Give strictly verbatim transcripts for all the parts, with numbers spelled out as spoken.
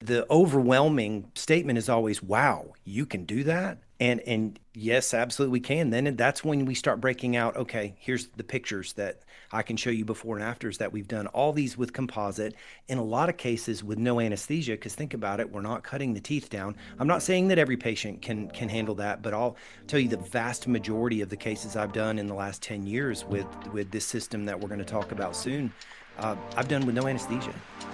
the overwhelming statement is always, wow, you can do that? And and yes, absolutely we can. Then that's when we start breaking out, okay, here's the pictures that I can show you before and afters that we've done all these with composite, in a lot of cases with no anesthesia, because think about it, we're not cutting the teeth down. I'm not saying that every patient can can handle that, but I'll tell you the vast majority of the cases I've done in the last ten years with with this system that we're going to talk about soon, uh, I've done with no anesthesia.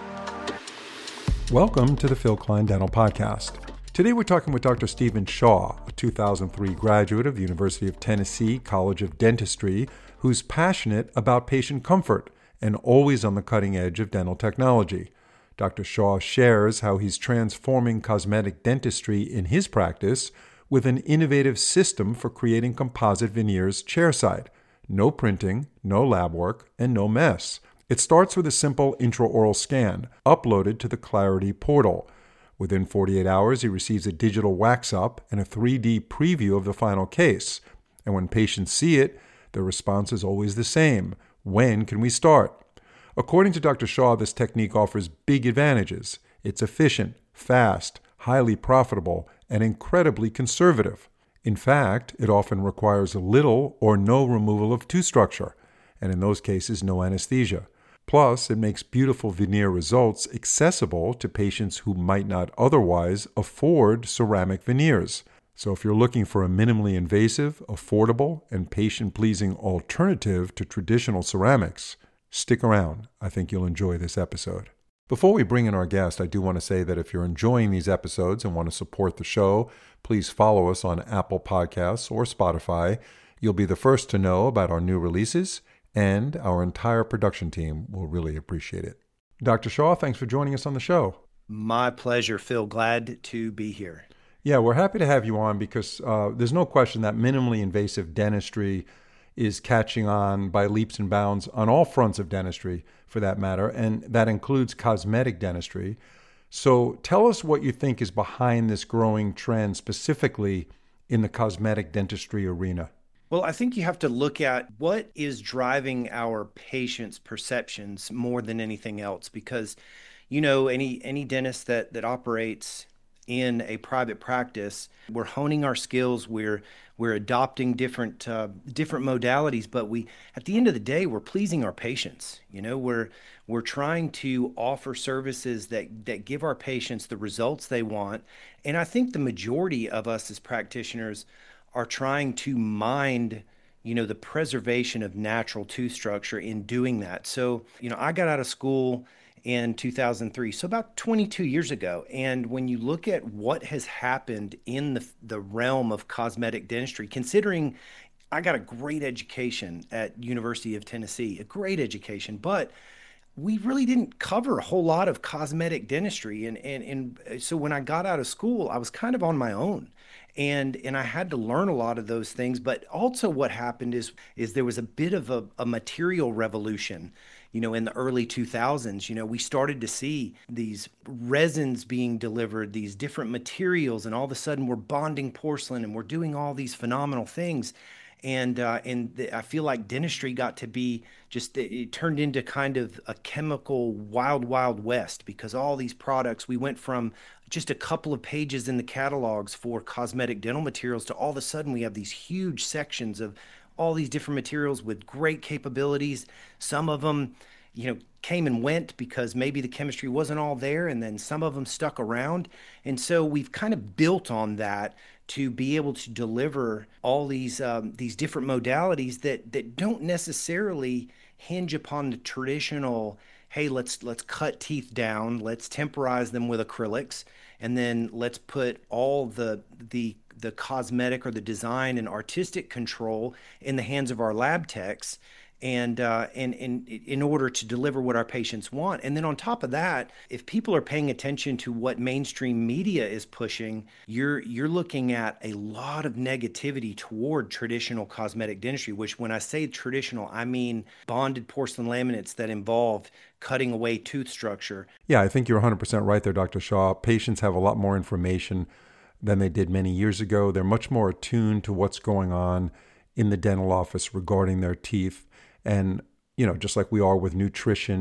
Welcome to the Phil Klein Dental Podcast. Today we're talking with Doctor Stephen Shaw, a two thousand three graduate of the University of Tennessee College of Dentistry, who's passionate about patient comfort and always on the cutting edge of dental technology. Doctor Shaw shares how he's transforming cosmetic dentistry in his practice with an innovative system for creating composite veneers chairside. No printing, no lab work, and no mess. It starts with a simple intraoral scan, uploaded to the Clarity portal. Within forty-eight hours, he receives a digital wax-up and a three D preview of the final case. And when patients see it, their response is always the same. When can we start? According to Doctor Shaw, this technique offers big advantages. It's efficient, fast, highly profitable, and incredibly conservative. In fact, it often requires little or no removal of tooth structure, and in those cases, no anesthesia. Plus, it makes beautiful veneer results accessible to patients who might not otherwise afford ceramic veneers. So if you're looking for a minimally invasive, affordable, and patient-pleasing alternative to traditional ceramics, stick around. I think you'll enjoy this episode. Before we bring in our guest, I do want to say that if you're enjoying these episodes and want to support the show, please follow us on Apple Podcasts or Spotify. You'll be the first to know about our new releases, and our entire production team will really appreciate it. Doctor Shaw, thanks for joining us on the show. My pleasure, Phil. Glad to be here. Yeah, we're happy to have you on because uh, there's no question that minimally invasive dentistry is catching on by leaps and bounds on all fronts of dentistry, for that matter, and that includes cosmetic dentistry. So tell us what you think is behind this growing trend, specifically in the cosmetic dentistry arena. Well, I think you have to look at what is driving our patients' perceptions more than anything else, because, you know, any any dentist that that operates in a private practice, we're honing our skills, we're we're adopting different uh, different modalities, but we at the end of the day, we're pleasing our patients. You know, we're we're trying to offer services that that give our patients the results they want, and I think the majority of us as practitioners are trying to mind, you know, the preservation of natural tooth structure in doing that. So, you know, I got out of school in two thousand three, so about twenty-two years ago. And when you look at what has happened in the, the realm of cosmetic dentistry, considering I got a great education at University of Tennessee, a great education, but we really didn't cover a whole lot of cosmetic dentistry. And, and, and so when I got out of school, I was kind of on my own. And and I had to learn a lot of those things. But also what happened is is there was a bit of a, a material revolution, you know, in the early two thousands. You know, we started to see these resins being delivered, these different materials, and all of a sudden we're bonding porcelain and we're doing all these phenomenal things. And uh, and the, I feel like dentistry got to be just, it turned into kind of a chemical wild, wild west, because all these products, we went from just a couple of pages in the catalogs for cosmetic dental materials to all of a sudden we have these huge sections of all these different materials with great capabilities. Some of them, you know, came and went because maybe the chemistry wasn't all there, and then some of them stuck around. And so we've kind of built on that to be able to deliver all these um, these different modalities that that don't necessarily hinge upon the traditional, hey, let's let's cut teeth down, let's temporize them with acrylics, and then let's put all the the the cosmetic or the design and artistic control in the hands of our lab techs, and uh, and and in order to deliver what our patients want. And then on top of that, if people are paying attention to what mainstream media is pushing, you're you're looking at a lot of negativity toward traditional cosmetic dentistry, which when I say traditional, I mean bonded porcelain laminates that involve cutting away tooth structure. Yeah, I think you're one hundred percent right there, Doctor Shaw. Patients have a lot more information than they did many years ago. They're much more attuned to what's going on in the dental office regarding their teeth. And, you know, just like we are with nutrition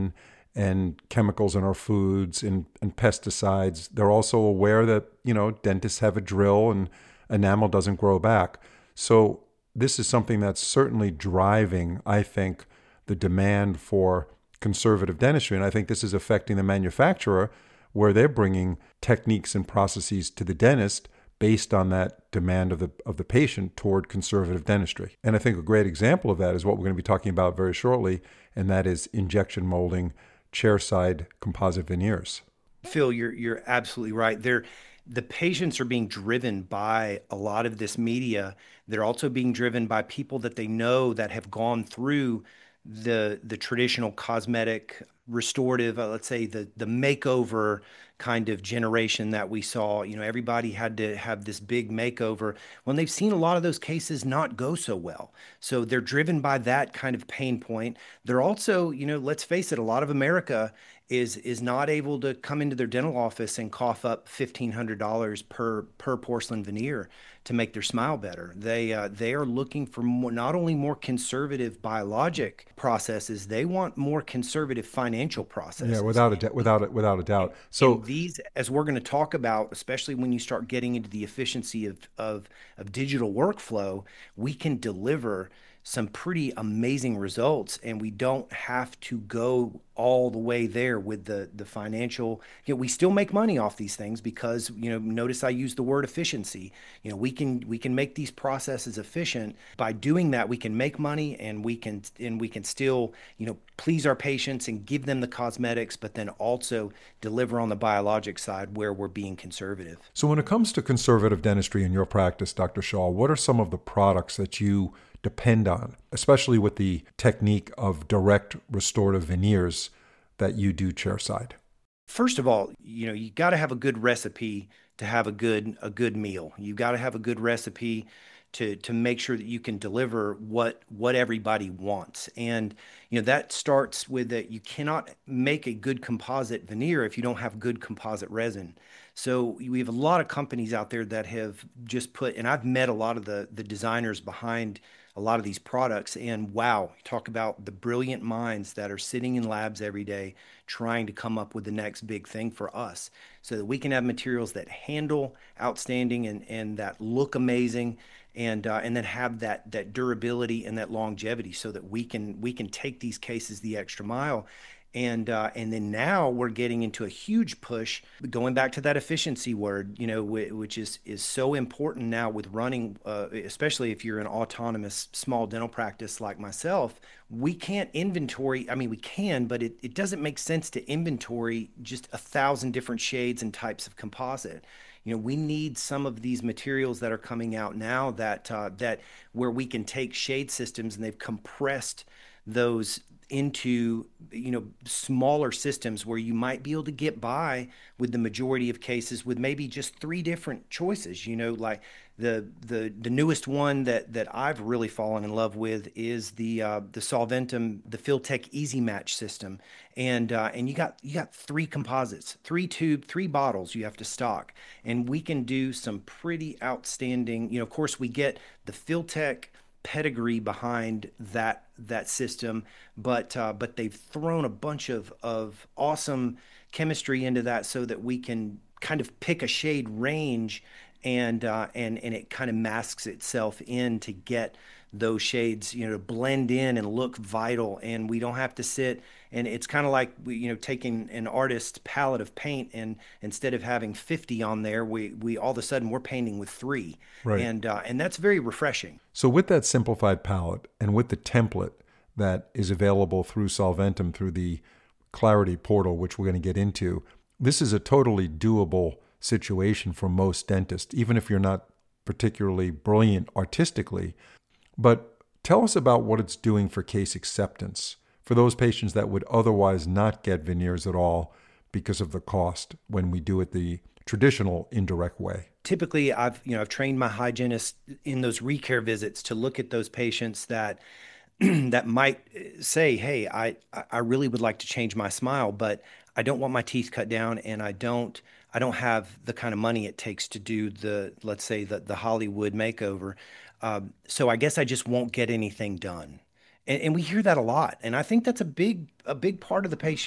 and chemicals in our foods and, and pesticides. They're also aware that, you know, dentists have a drill and enamel doesn't grow back. So this is something that's certainly driving, I think, the demand for conservative dentistry. And I think this is affecting the manufacturer, where they're bringing techniques and processes to the dentist based on that demand of the of the patient toward conservative dentistry. And I think a great example of that is what we're going to be talking about very shortly, and that is injection molding chairside composite veneers. Phil, you're you're absolutely right. They're the patients are being driven by a lot of this media. They're also being driven by people that they know that have gone through the the traditional cosmetic restorative, uh, let's say the the makeover kind of generation that we saw. You know, everybody had to have this big makeover when they've seen a lot of those cases not go so well. So they're driven by that kind of pain point. They're also, you know, let's face it, a lot of America is is not able to come into their dental office and cough up fifteen hundred dollars per per porcelain veneer to make their smile better. They uh, they are looking for more, not only more conservative biologic processes, they want more conservative financial Yeah, processes. without a doubt, without a, without a doubt. And So these, as we're going to talk about, especially when you start getting into the efficiency of, of, of digital workflow, we can deliver some pretty amazing results, and we don't have to go all the way there with the the financial. You know, we still make money off these things because, you know, notice I use the word efficiency. You know, we can we can make these processes efficient. By doing that, we can make money, and we can and we can still, you know, please our patients and give them the cosmetics, but then also deliver on the biologic side where we're being conservative. So when it comes to conservative dentistry in your practice, Doctor Shaw, what are some of the products that you depend on, especially with the technique of direct restorative veneers that you do chairside? First of all, you know, you got to have a good recipe to have a good a good meal. You got to have a good recipe to to make sure that you can deliver what what everybody wants. And you know, that starts with that you cannot make a good composite veneer if you don't have good composite resin. So we have a lot of companies out there that have just put, and I've met a lot of the the designers behind a lot of these products, and wow, talk about the brilliant minds that are sitting in labs every day trying to come up with the next big thing for us so that we can have materials that handle outstanding and and that look amazing, and uh, and then have that that durability and that longevity so that we can we can take these cases the extra mile. And uh, and then now we're getting into a huge push, going back to that efficiency word, you know, wh- which is is so important now with running, uh, especially if you're an autonomous small dental practice like myself. We can't inventory. I mean, we can, but it, it doesn't make sense to inventory just a thousand different shades and types of composite. You know, we need some of these materials that are coming out now that uh, that where we can take shade systems and they've compressed those into, you know, smaller systems where you might be able to get by with the majority of cases with maybe just three different choices. You know, like the the the newest one that that I've really fallen in love with is the uh, the Solventum, the Filtech Easy Match system. And uh, and you got you got three composites, three tube, three bottles you have to stock, and we can do some pretty outstanding. You know, of course, we get the Filtech pedigree behind that that system, but uh, but they've thrown a bunch of of awesome chemistry into that so that we can kind of pick a shade range, and uh, and and it kind of masks itself in to get those shades, you know, to blend in and look vital, and we don't have to sit. And it's kind of like we, you know, taking an artist's palette of paint, and instead of having fifty on there, we we all of a sudden we're painting with three. Right. And uh, and that's very refreshing. So with that simplified palette and with the template that is available through Solventum, through the Clarity portal, which we're going to get into, this is a totally doable situation for most dentists, even if you're not particularly brilliant artistically. But tell us about what it's doing for case acceptance for those patients that would otherwise not get veneers at all because of the cost when we do it the traditional indirect way. Typically, I've you know I've trained my hygienists in those recare visits to look at those patients that that might say, "Hey, I I really would like to change my smile, but I don't want my teeth cut down, and I don't I don't have the kind of money it takes to do the, let's say, the the Hollywood makeover. Um, so I guess I just won't get anything done." And, and we hear that a lot, and I think that's a big a big part of the patient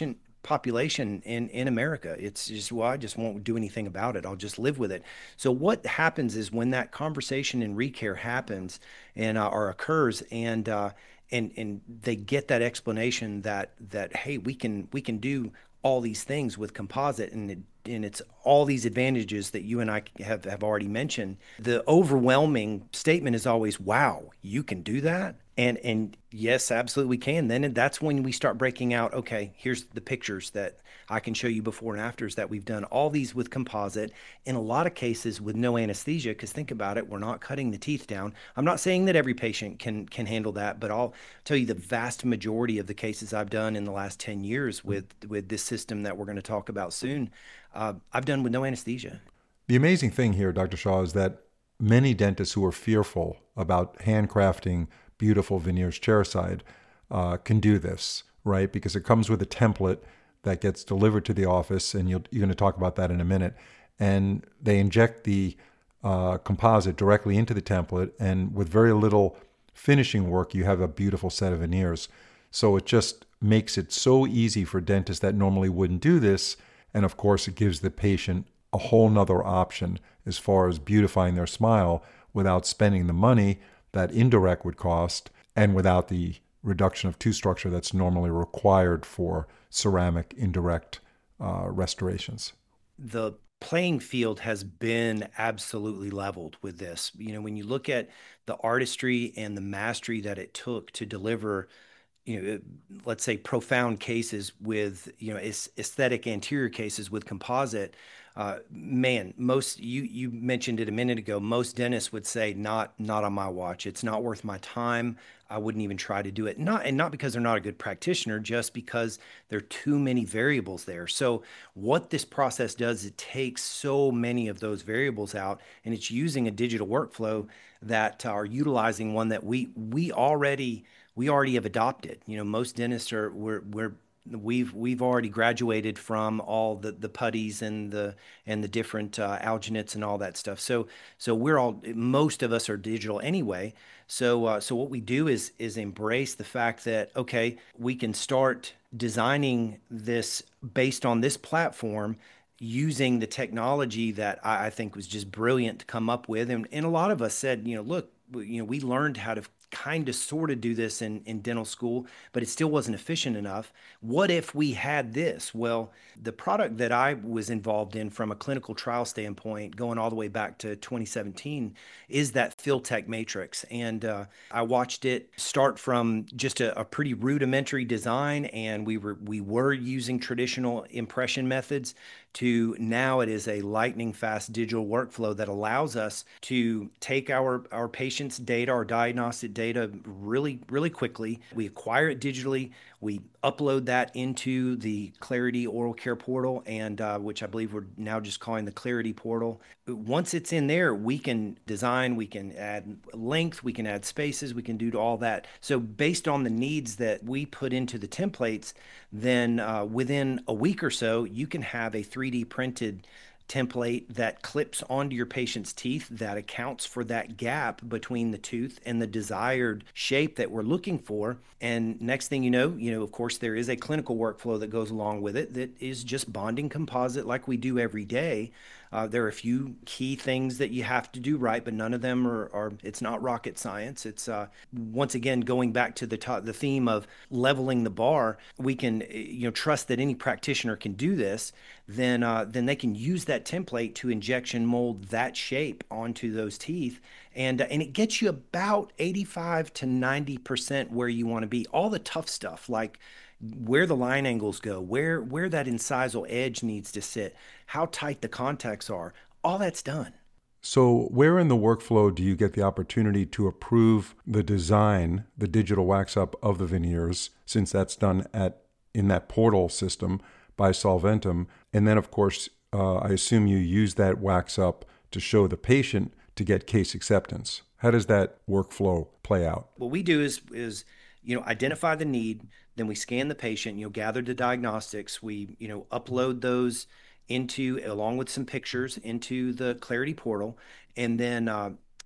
population in in America. It's just, well, I just won't do anything about it. I'll just live with it. So what happens is when that conversation in recare happens and uh, or occurs, and uh, and and they get that explanation that that hey, we can we can do all these things with composite, and it, and it's all these advantages that you and I have have already mentioned. The overwhelming statement is always, "Wow, you can do that." And and yes, absolutely we can. Then that's when we start breaking out, okay, here's the pictures that I can show you before and afters that we've done all these with composite, in a lot of cases with no anesthesia, because think about it, we're not cutting the teeth down. I'm not saying that every patient can can handle that, but I'll tell you the vast majority of the cases I've done in the last ten years with with this system that we're going to talk about soon, uh, I've done with no anesthesia. The amazing thing here, Doctor Shaw, is that many dentists who are fearful about handcrafting beautiful veneers chairside uh, can do this, right? Because it comes with a template that gets delivered to the office, and you'll, you're going to talk about that in a minute. And they inject the uh, composite directly into the template, and with very little finishing work, you have a beautiful set of veneers. So it just makes it so easy for dentists that normally wouldn't do this. And of course, it gives the patient a whole nother option as far as beautifying their smile without spending the money that indirect would cost, and without the reduction of tooth structure that's normally required for ceramic indirect uh, restorations. The playing field has been absolutely leveled with this. You know, when you look at the artistry and the mastery that it took to deliver, you know, let's say profound cases with, you know, aesthetic anterior cases with composite, uh, man, most you you mentioned it a minute ago. Most dentists would say, not not on my watch. It's not worth my time. I wouldn't even try to do it. Not and not because they're not a good practitioner, just because there are too many variables there. So what this process does, it takes so many of those variables out, and it's using a digital workflow that are utilizing one that we we already we already have adopted. You know, most dentists are we're we're we've we've already graduated from all the the putties and the and the different uh, alginates and all that stuff. So so we're all most of us are digital anyway. So uh, so what we do is is embrace the fact that okay, we can start designing this based on this platform using the technology that I, I think was just brilliant to come up with. And and a lot of us said, you know, look, you know, we learned how to kind of sort of do this in, in dental school, but it still wasn't efficient enough. What if we had this? Well, the product that I was involved in from a clinical trial standpoint, going all the way back to twenty seventeen, is that Filtek Matrix. And uh, I watched it start from just a, a pretty rudimentary design, and we were we were using traditional impression methods, to now it is a lightning fast digital workflow that allows us to take our, our patient's data, our diagnostic data really, really quickly. We acquire it digitally. We upload that into the Clarity Oral Care Portal, and uh, which I believe we're now just calling the Clarity Portal. Once it's in there, we can design, we can add length, we can add spaces, we can do all that. So based on the needs that we put into the templates, then uh, within a week or so, you can have a three D printed template that clips onto your patient's teeth that accounts for that gap between the tooth and the desired shape that we're looking for. And next thing you know, you know, of course, there is a clinical workflow that goes along with it that is just bonding composite like we do every day. Uh, there are a few key things that you have to do right, but none of them are, are it's not rocket science. It's uh, once again, going back to the to- the theme of leveling the bar, we can, you know, trust that any practitioner can do this, then uh, then they can use that template to injection mold that shape onto those teeth. And, uh, and it gets you about eighty-five to ninety percent where you want to be. All the tough stuff, like where the line angles go, where where that incisal edge needs to sit, how tight the contacts are, all that's done. So where in the workflow do you get the opportunity to approve the design, the digital wax up of the veneers, since that's done at in that portal system by Solventum? And then, of course, uh, I assume you use that wax up to show the patient to get case acceptance. How does that workflow play out? What we do is is you know identify the need, then we scan the patient, you know gather the diagnostics, we you know upload those into, along with some pictures, into the Clarity portal, and then uh,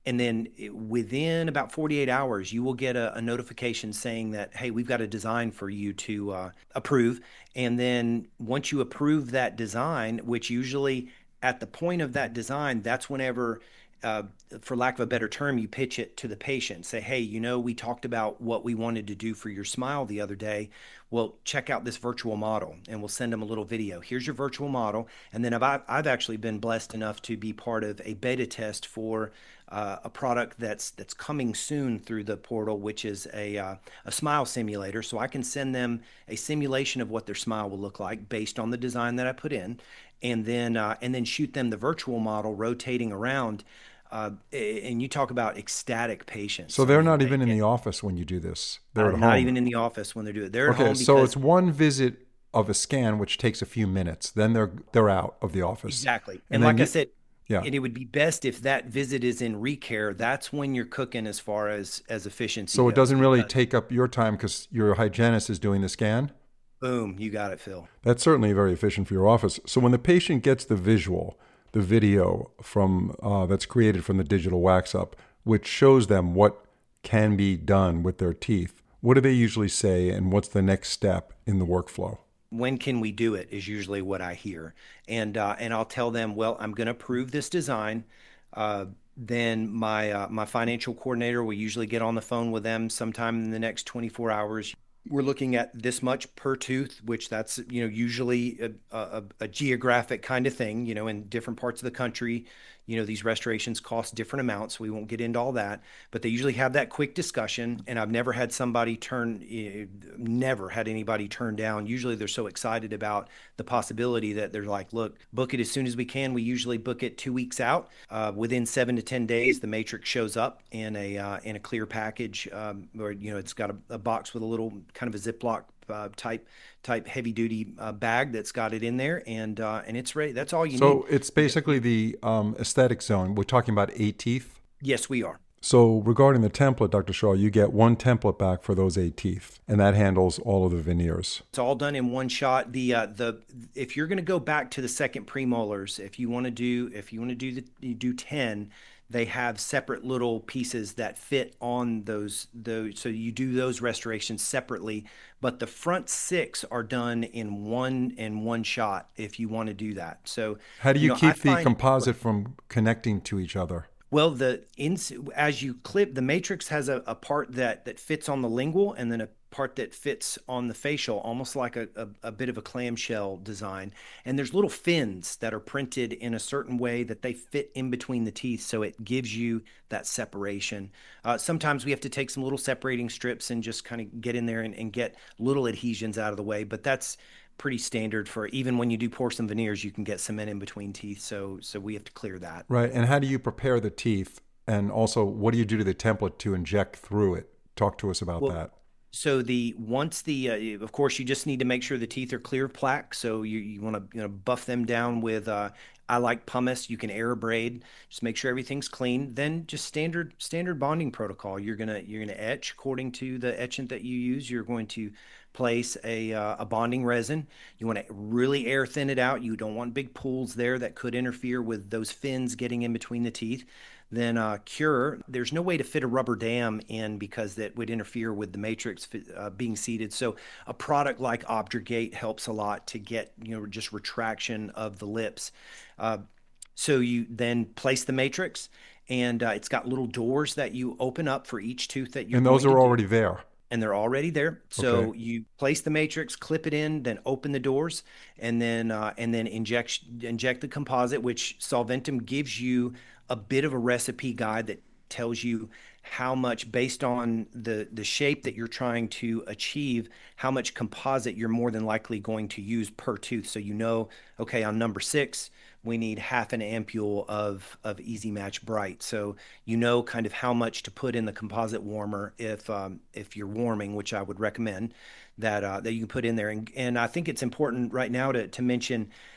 And then within about forty-eight hours, you will get a, a notification saying that, hey, we've got a design for you to uh, approve. And then once you approve that design, which usually at the point of that design, that's whenever, uh, for lack of a better term, you pitch it to the patient. Say, hey, you know, we talked about what we wanted to do for your smile the other day. Well, check out this virtual model, and we'll send them a little video. Here's your virtual model. And then I've, I've actually been blessed enough to be part of a beta test for uh, a product that's that's coming soon through the portal, which is a uh, a smile simulator. So I can send them a simulation of what their smile will look like based on the design that I put in, and then uh, and then shoot them the virtual model rotating around. Uh, and you talk about ecstatic patients. So I they're mean, not they even in get the office when you do this. They're uh, at not home. even in the office when they do it. They're at Okay, home so because it's one visit of a scan, which takes a few minutes. Then they're they're out of the office, exactly. and And then like I you, said, yeah. and it would be best if that visit is in recare. That's when you're cooking as far as as efficiency So it goes. doesn't really Because take up your time because your hygienist is doing the scan. boom, you got it, Phil. That's certainly very efficient for your office. So when the patient gets the visual, the video from uh, that's created from the digital wax up, which shows them what can be done with their teeth, what do they usually say, and what's the next step in the workflow? When can we do it is usually what I hear. And uh, and I'll tell them, well, I'm going to approve this design. Uh, then my uh, my financial coordinator will usually get on the phone with them sometime in the next twenty-four hours. We're looking at this much per tooth, which that's, you know, usually a, a, a geographic kind of thing, you know, in different parts of the country. You know, these restorations cost different amounts. We won't get into all that, but they usually have that quick discussion. And I've never had somebody turn, eh, never had anybody turn down. Usually they're so excited about the possibility that they're like, look, book it as soon as we can. We usually book it two weeks out. Uh, within seven to ten days, the matrix shows up in a uh, in a clear package, um, or you know, it's got a, a box with a little kind of a Ziploc uh, type type heavy duty uh, bag that's got it in there, and uh, and it's ready. That's all you need. So it's basically the um, aesthetic zone. We're talking about eight teeth. Yes, we are. So regarding the template, Doctor Shaw, you get one template back for those eight teeth, and that handles all of the veneers. It's all done in one shot. The uh, the if you're going to go back to the second premolars, if you want to do if you want to do the you do ten, they have separate little pieces that fit on those those. So you do those restorations separately, but the front six are done in one in one shot if you want to do that. So How do you you know, I keep the find composite from connecting to each other? well, the ins as you clip, the matrix has a, a part that that fits on the lingual and then a part that fits on the facial, almost like a, a, a bit of a clamshell design. And there's little fins that are printed in a certain way that they fit in between the teeth, so it gives you that separation. Uh, sometimes we have to take some little separating strips and just kind of get in there and, and get little adhesions out of the way, but that's pretty standard for even when you do porcelain veneers, you can get cement in between teeth. So so we have to clear that. Right. And how do you prepare the teeth? And also, what do you do to the template to inject through it? Talk to us about Well, that. so the once the uh, of course you just need to make sure the teeth are clear of plaque. So you you want to you know buff them down with uh, I like pumice. You can air braid. Just make sure everything's clean. Then just standard standard bonding protocol. You're gonna you're gonna etch according to the etchant that you use. You're going to place a uh, a bonding resin. You want to really air thin it out. You don't want big pools there that could interfere with those fins getting in between the teeth. Then uh, cure. There's no way to fit a rubber dam in because that would interfere with the matrix uh, being seated. So a product like Obdurate helps a lot to get you know just retraction of the lips. Uh, so you then place the matrix, and uh, it's got little doors that you open up for each tooth that you're And those going to are do, already there. and they're already there. Okay. So you place the matrix, clip it in, then open the doors, and then uh, and then inject inject the composite, which Solventum gives you a bit of a recipe guide that tells you how much, based on the the shape that you're trying to achieve, how much composite you're more than likely going to use per tooth. So you know, okay, on number six, we need half an ampule of of Easy Match Bright. So you know kind of how much to put in the composite warmer if um, if you're warming, which I would recommend that uh, that you can put in there. And and I think it's important right now to to mention,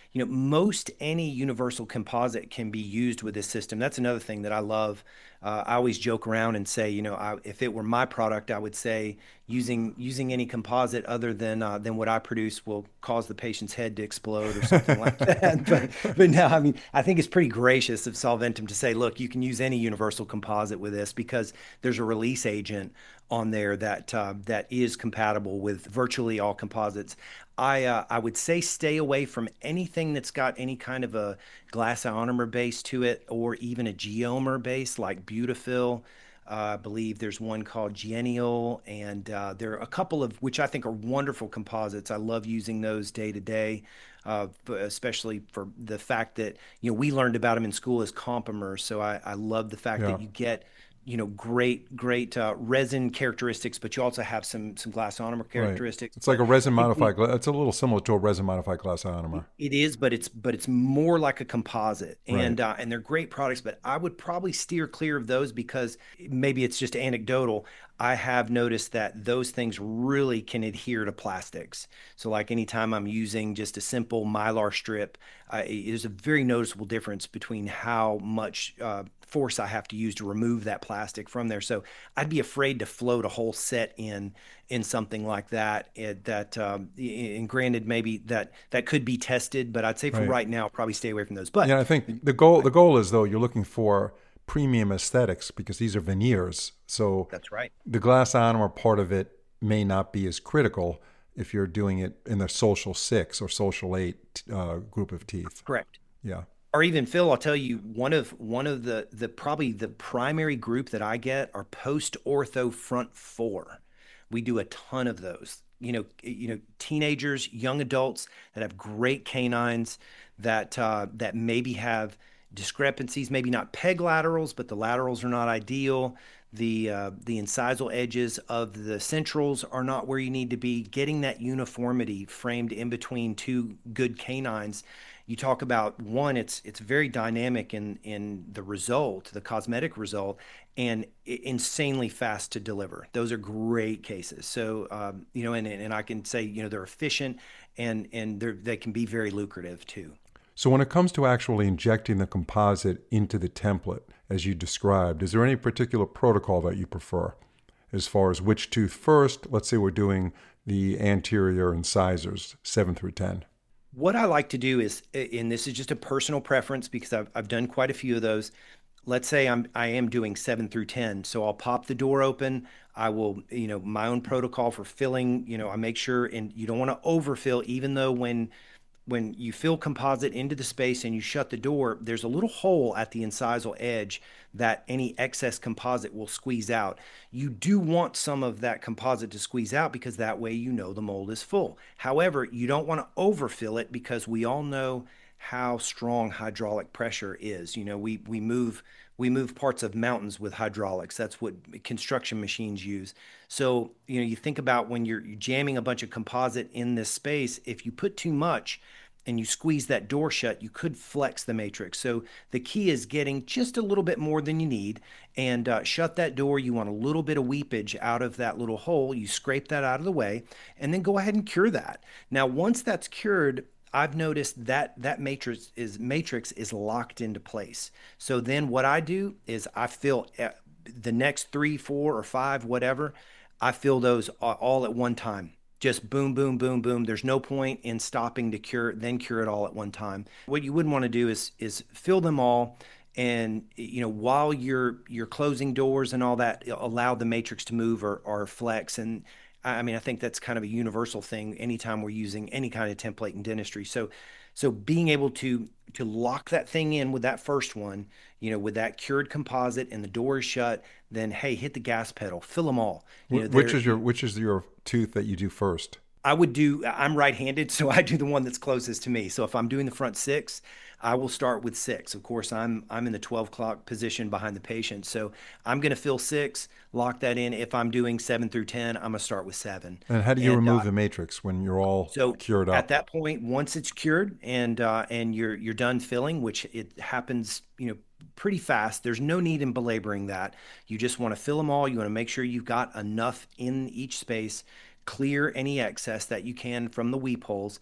you know, most any universal composite can be used with this system. That's another thing that I love. Uh, I always joke around and say, you know, I, if it were my product, I would say using using any composite other than uh, than what I produce will cause the patient's head to explode or something like that. But but no, I mean, I think it's pretty gracious of Solventum to say, look, you can use any universal composite with this because there's a release agent on there that uh, that is compatible with virtually all composites. I uh, I would say stay away from anything that's got any kind of a glass ionomer base to it, or even a geomer base like Butafil. Uh, I believe there's one called Genial, and uh, there are a couple of which I think are wonderful composites. I love using those day to day, uh, especially for the fact that you know we learned about them in school as compomers. So I, I love the fact Yeah. that you get you know great great uh, resin characteristics, but you also have some some glass ionomer Right. characteristics. It's like But a resin it, modified. gla- It's a little similar to a resin modified glass ionomer. it is, but it's but it's more like a composite, Right. and uh, and they're great products. But I would probably steer clear of those because maybe it's just anecdotal. I have noticed that those things really can adhere to plastics. So like anytime I'm using just a simple Mylar strip, uh, there's a very noticeable difference between how much uh, force I have to use to remove that plastic from there. So I'd be afraid to float a whole set in in something like that. It, that um, and granted, maybe that that could be tested, but I'd say for Right. right now, probably stay away from those. But Yeah, I think the goal the goal is though you're looking for premium aesthetics because these are veneers. So that's right. the glass ionomer part of it may not be as critical if you're doing it in the social six or social eight uh, group of teeth. Correct. Yeah. Or even Phil, I'll tell you one of one of the the probably the primary group that I get are post ortho front four. We do a ton of those. You know, you know, teenagers, young adults that have great canines that uh, that maybe have discrepancies, maybe not peg laterals, but the laterals are not ideal. The uh, the incisal edges of the centrals are not where you need to be. Getting that uniformity framed in between two good canines. You talk about one, it's it's very dynamic in in the result, the cosmetic result, and insanely fast to deliver. Those are great cases. So um, you know, and and I can say you know they're efficient and and they they can be very lucrative too. So when it comes to actually injecting the composite into the template, as you described, is there any particular protocol that you prefer as far as which tooth first? Let's say we're doing the anterior incisors, seven through ten. What I like to do is, and this is just a personal preference because I've I've done quite a few of those. Let's say I'm I am doing seven through ten, so I'll pop the door open. I will, you know, my own protocol for filling. You know, I make sure, and you don't want to overfill, even though when when you fill composite into the space and you shut the door, there's a little hole at the incisal edge that any excess composite will squeeze out. You do want some of that composite to squeeze out because that way you know the mold is full. However, you don't want to overfill it because we all know how strong hydraulic pressure is. You know, we we move we move parts of mountains with hydraulics. That's what construction machines use. So, you know, you think about when you're jamming a bunch of composite in this space, if you put too much and you squeeze that door shut, you could flex the matrix. So the key is getting just a little bit more than you need and uh, shut that door. You want a little bit of weepage out of that little hole. You scrape that out of the way and then go ahead and cure that. Now, once that's cured, I've noticed that that matrix is matrix is locked into place. So then what I do is I fill uh, the next three, four, or five, whatever. I fill those all at one time. Just boom, boom, boom, boom. There's no point in stopping to cure, then cure it all at one time. What you wouldn't want to do is is fill them all, and you know while you're you're closing doors and all that, allow the matrix to move or or flex. And I mean, I think that's kind of a universal thing anytime we're using any kind of template in dentistry. So, so being able to to lock that thing in with that first one, you know, with that cured composite and the door is shut, then hey, hit the gas pedal, fill them all. You know, Which there. is your which is your tooth that you do first? I would do, I'm right-handed, so I do the one that's closest to me. So if I'm doing the front six, I will start with six. Of course, I'm I'm in the twelve o'clock position behind the patient. So I'm going to fill six, lock that in. If I'm doing seven through ten, I'm going to start with seven. And how do you And remove uh, the matrix when you're all so cured at up? that point, once it's cured and uh, and you're you're done filling, which it happens, you know, pretty fast. There's no need in belaboring that. You just want to fill them all. You want to make sure you've got enough in each space, clear any excess that you can from the weep holes,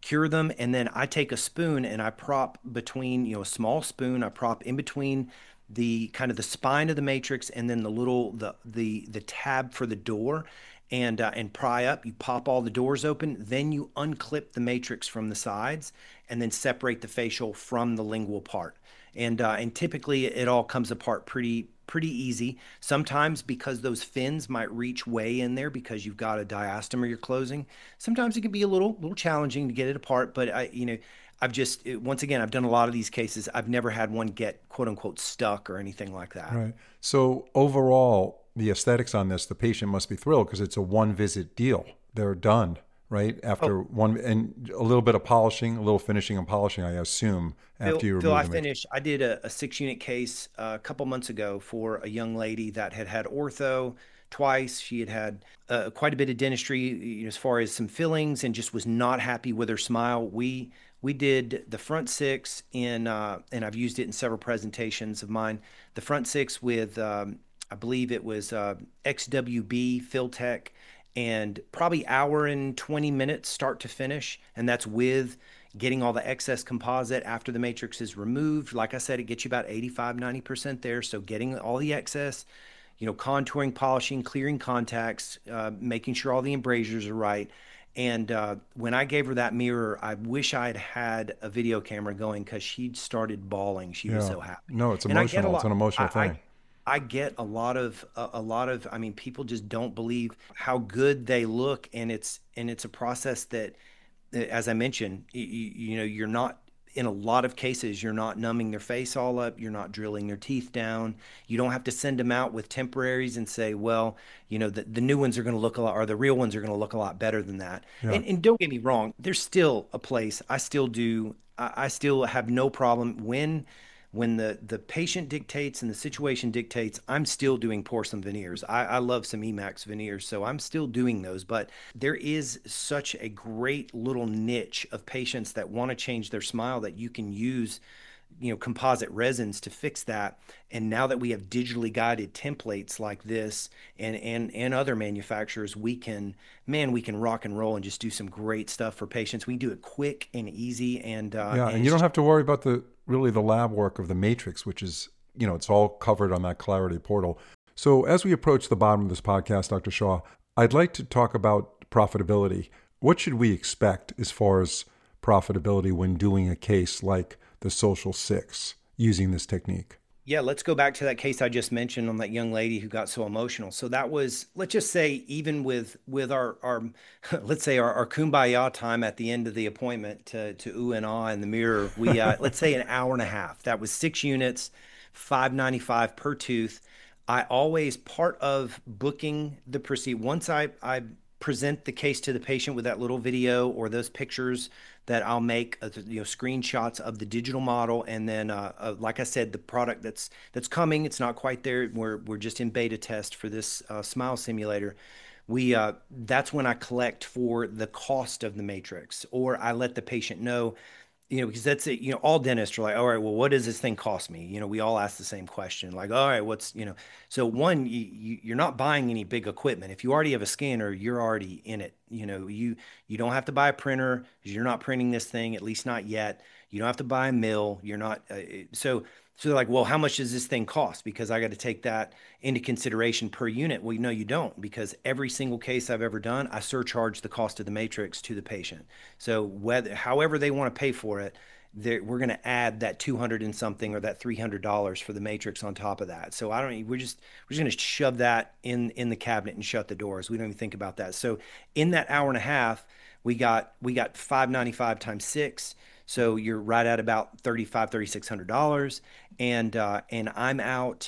cure them, and then I take a spoon and I prop between, you know, a small spoon, I prop in between the kind of the spine of the matrix and then the little the the the tab for the door, and uh, and pry up. You pop all the doors open, then you unclip the matrix from the sides, and then separate the facial from the lingual part. And uh, and typically it all comes apart pretty pretty easy. Sometimes because those fins might reach way in there because you've got a diastomer you're closing. Sometimes it can be a little little challenging to get it apart, but I you know I've just once again I've done a lot of these cases. I've never had one get quote unquote stuck or anything like that. Right. So overall, the aesthetics on this, the patient must be thrilled because it's a one visit deal. They're done, right? After Oh, one, and a little bit of polishing, a little finishing and polishing, I assume, Phil, after you Phil, remove I the matrix. finished. I did a, a six unit case uh, a couple months ago for a young lady that had had ortho twice. She had had uh, quite a bit of dentistry, you know, as far as some fillings, and just was not happy with her smile. We we did the front six in, uh, and I've used it in several presentations of mine. The front six with, um, I believe it was uh, X W B Filtech, and probably hour and twenty minutes start to finish, and that's with getting all the excess composite after the matrix is removed. Like I said, it gets you about eighty-five, ninety percent there. So getting all the excess, you know, contouring, polishing, clearing contacts, uh, making sure all the embrasures are right. And uh, when I gave her that mirror, I wish I'd had a video camera going because she started bawling. She was Yeah. so happy. No, it's And I get a emotional. It's lot. an emotional I, thing. I I get a lot of a, a lot of I mean people just don't believe how good they look, and it's and it's a process that, as I mentioned, you, you know, you're not, in a lot of cases, you're not numbing their face all up. You're not drilling their teeth down. You don't have to send them out with temporaries and say, well, you know, the, the new ones are going to look a lot, or the real ones are going to look a lot better than that. Yeah. And, and don't get me wrong, there's still a place. I still do. I, I still have no problem when when the the patient dictates and the situation dictates. I'm still doing porcelain veneers. I, I love some Emax veneers, so I'm still doing those. But there is such a great little niche of patients that want to change their smile that you can use, you know, composite resins to fix that. And now that we have digitally guided templates like this, and and and other manufacturers, we can, man, we can rock and roll and just do some great stuff for patients. We do it quick and easy, and uh, Yeah. and And you it's don't just have to worry about the really the lab work of the matrix, which is, you know, it's all covered on that Clarity portal. So as we approach the bottom of this podcast, Doctor Shaw, I'd like to talk about profitability. What should we expect as far as profitability when doing a case like the Social Six using this technique? Yeah, let's go back to that case I just mentioned on that young lady who got so emotional. So that was, let's just say, even with with our our let's say our, our kumbaya time at the end of the appointment to to ooh and ah in the mirror, we uh, let's say an hour and a half. That was six units, five ninety-five per tooth. I always, part of booking the procedure, once I I present the case to the patient with that little video or those pictures that I'll make, uh, you know, screenshots of the digital model, and then, uh, uh, like I said, the product that's that's coming. It's not quite there. We're we're just in beta test for this uh, smile simulator. We uh, That's when I collect for the cost of the matrix, or I let the patient know, you know, because that's it. You know, all dentists are like, all right, well, what does this thing cost me? You know, we all ask the same question, like, all right, what's, you know, so one, you, you you're not buying any big equipment. If you already have a scanner, you're already in it. You know, you you don't have to buy a printer because you're not printing this thing, at least not yet. You don't have to buy a mill. You're not. Uh, so so they're like, well, how much does this thing cost? Because I got to take that into consideration per unit. Well, no, you don't, because every single case I've ever done, I surcharge the cost of the matrix to the patient. So whether, however they want to pay for it, we're going to add that two hundred and something or that three hundred dollars for the matrix on top of that. So I don't, we're just, we're just going to shove that in, in the cabinet and shut the doors. We don't even think about that. So in that hour and a half, we got, we got five ninety-five times six. So you're right at about thirty-five, thirty-six hundred dollars. And, uh, and I'm out,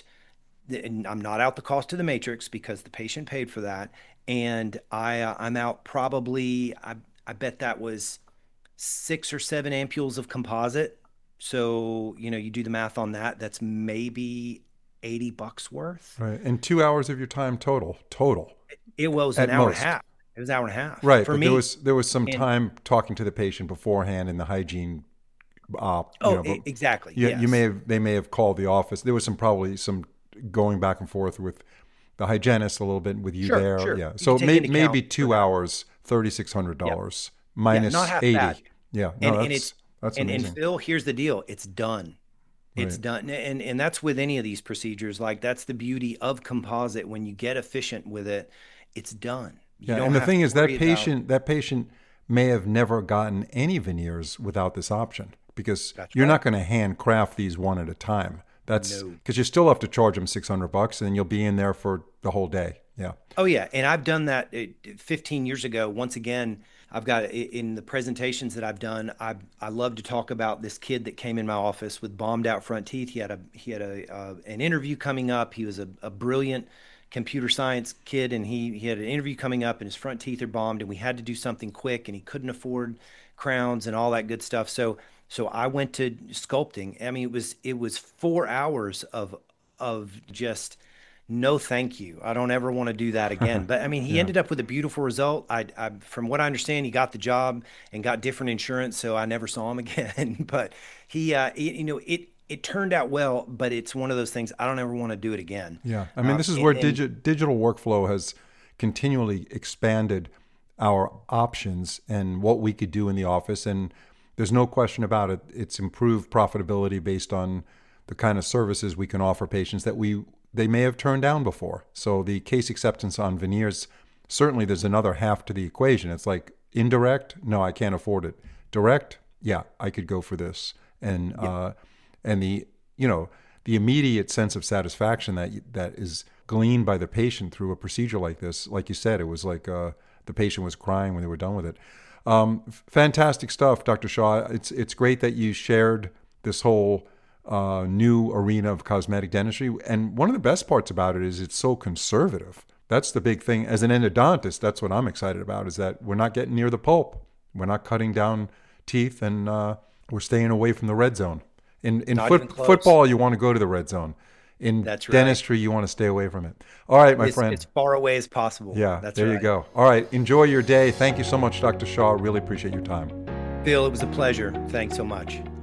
and I'm not out the cost of the matrix because the patient paid for that. And I, uh, I'm out probably, I, I bet that was six or seven ampules of composite. So, you know, you do the math on that, that's maybe eighty bucks worth. Right. And two hours of your time total, total. It was an At hour most. and a half. It was an hour and a half. Right. For But me. there was there was some And time talking to the patient beforehand in the hygiene. Uh, you oh, know, e- but exactly. you, Yes. you may have they may have called the office. There was some probably some going back and forth with the hygienist a little bit with you Sure, there. sure. Yeah. You So take may, into maybe account two for- hours, thirty six hundred Yep. dollars Yeah, minus not half eighty. bad. Yeah. No, And and that's it's that's and and amazing. Phil, here's the deal. It's done. It's Right. done. And and that's with any of these procedures. Like that's the beauty of composite. When you get efficient with it, it's done. You Yeah, don't and the have thing to is that worry about. patient that patient may have never gotten any veneers without this option because That's you're not right. going to handcraft these one at a time. That's No. because you still have to charge them six hundred bucks and you'll be in there for the whole day. Yeah. Oh yeah, and I've done that uh, fifteen years ago. Once again, I've got in the presentations that I've done. I I love to talk about this kid that came in my office with bombed out front teeth. He had a he had a uh, an interview coming up. He was a, a brilliant computer science kid, and he he had an interview coming up, and his front teeth are bombed, and we had to do something quick, and he couldn't afford crowns and all that good stuff. So so I went to sculpting. I mean, it was it was four hours of of just no thank you. I don't ever want to do that again. But I mean, he Yeah. ended up with a beautiful result. I, I from what I understand, he got the job and got different insurance, so I never saw him again. But he, uh, it, you know, it it turned out well. But it's one of those things I don't ever want to do it again. Yeah. I mean, Um, this is and, where and digi- digital workflow has continually expanded our options and what we could do in the office. And there's no question about it. It's improved profitability based on the kind of services we can offer patients that we they may have turned down before. So the case acceptance on veneers, certainly there's another half to the equation. It's like indirect, no, I can't afford it. Direct, yeah, I could go for this. And yeah, uh, and the you know the immediate sense of satisfaction that that is gleaned by the patient through a procedure like this, like you said, it was like uh, the patient was crying when they were done with it. Um, fantastic stuff, Doctor Shaw. It's it's great that you shared this whole uh, new arena of cosmetic dentistry. And one of the best parts about it is it's so conservative. That's the big thing. As an endodontist, that's what I'm excited about, is that we're not getting near the pulp. We're not cutting down teeth, and uh, we're staying away from the red zone. In in not even foot, close. football, you want to go to the red zone. In That's right. dentistry, you want to stay away from it. All right, my As friend. as far away as possible. Yeah, That's there you right. go. All right, enjoy your day. Thank you so much, Doctor Shaw. Really appreciate your time. Bill, it was a pleasure. Thanks so much.